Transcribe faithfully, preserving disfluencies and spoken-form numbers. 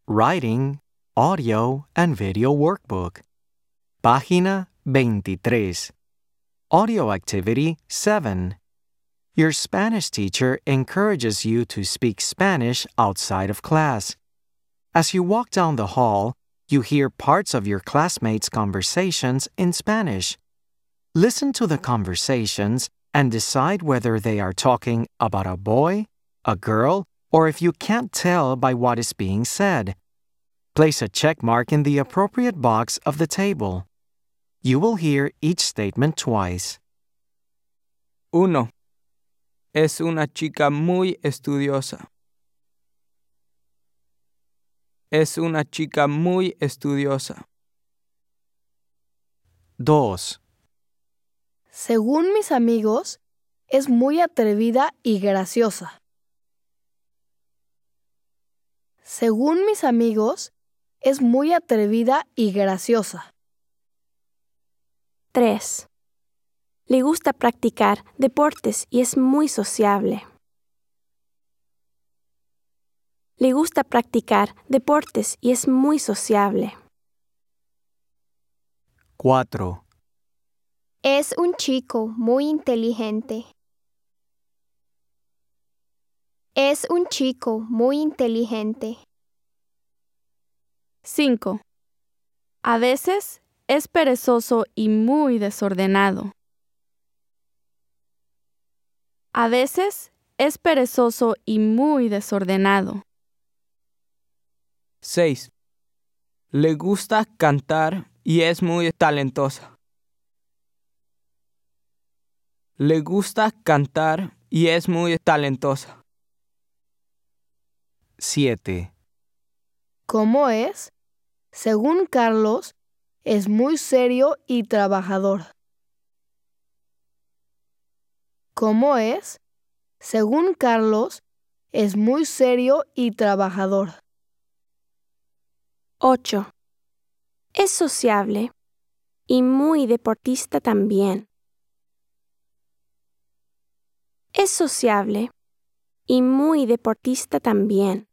Writing, Audio and Video Workbook. Página veintitrés. Audio Activity seven. Your Spanish teacher encourages you to speak Spanish outside of class. As you walk down the hall, you hear parts of your classmates' conversations in Spanish. Listen to the conversations and decide whether they are talking about a boy, a girl, or if you can't tell by what is being said. Place a check mark in the appropriate box of the table. You will hear each statement twice. uno. Es una chica muy estudiosa. Es una chica muy estudiosa. dos. Según mis amigos, es muy atrevida y graciosa. Según mis amigos, es muy atrevida y graciosa. tres. Le gusta practicar deportes y es muy sociable. Le gusta practicar deportes y es muy sociable. cuatro. Es un chico muy inteligente. Es un chico muy inteligente. cinco. A veces es perezoso y muy desordenado. A veces es perezoso y muy desordenado. seis. Le gusta cantar y es muy talentosa. Le gusta cantar y es muy talentosa. siete. ¿Cómo es? Según Carlos, es muy serio y trabajador. ¿Cómo es? Según Carlos, es muy serio y trabajador. ocho. Es sociable y muy deportista también. Es sociable y muy deportista también.